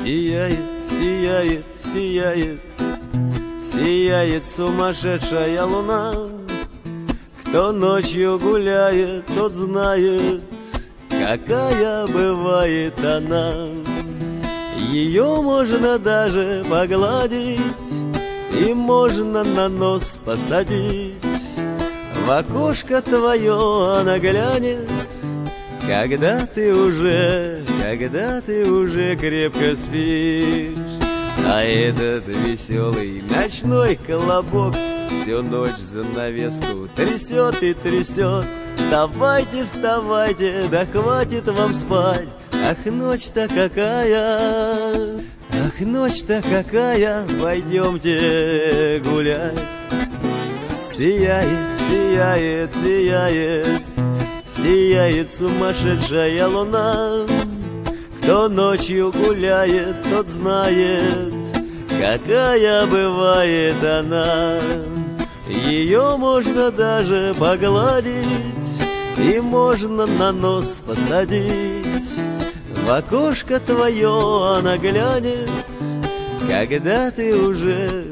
Сияет, сияет, сияет, сияет сумасшедшая луна. Кто ночью гуляет, тот знает, какая бывает она. Ее можно даже погладить, и можно на нос посадить. В окошко твое она глянет, когда ты уже крепко спишь. А этот веселый ночной колобок всю ночь занавеску трясет и трясет. Вставайте, вставайте, да хватит вам спать. Ах, ночь-то какая, ах, ночь-то какая, пойдемте гулять. Сияет, сияет, сияет, сияет сумасшедшая луна. Кто ночью гуляет, тот знает, какая бывает она. Ее можно даже погладить, и можно на нос посадить. В окошко твое она глянет, когда ты уже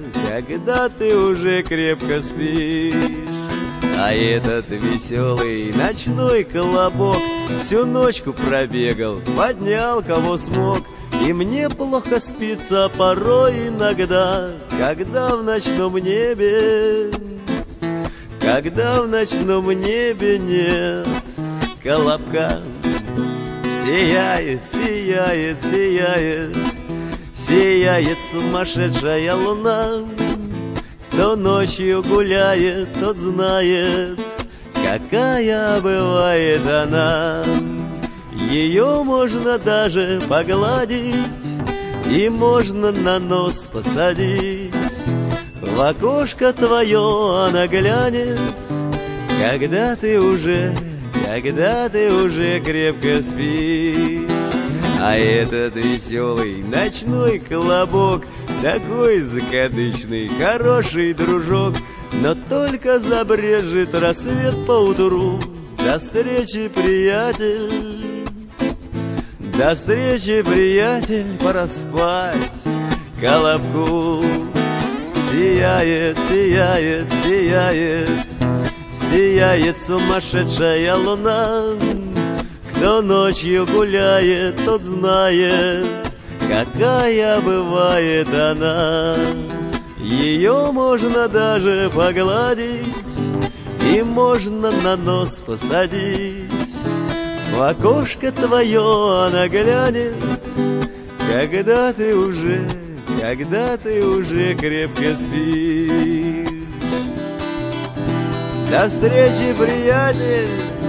крепко спишь. А этот веселый ночной колобок всю ночку пробегал, поднял кого смог. И мне плохо спится порой иногда, когда в ночном небе нет колобка. Сияет, сияет, сияет, сияет сумасшедшая луна. Кто ночью гуляет, тот знает, какая бывает она. Ее можно даже погладить, и можно на нос посадить. В окошко твое она глянет, когда ты уже крепко спишь. А этот веселый ночной колобок такой закадычный, хороший дружок. Но только забрежет рассвет поутру. До встречи, приятель, до встречи, приятель, пора спать колобку. Сияет, сияет, сияет, сияет сумасшедшая луна. Кто ночью гуляет, тот знает, какая бывает она. Ее можно даже погладить, и можно на нос посадить. В окошко твое она глянет, когда ты уже крепко спишь. До встречи, приятель!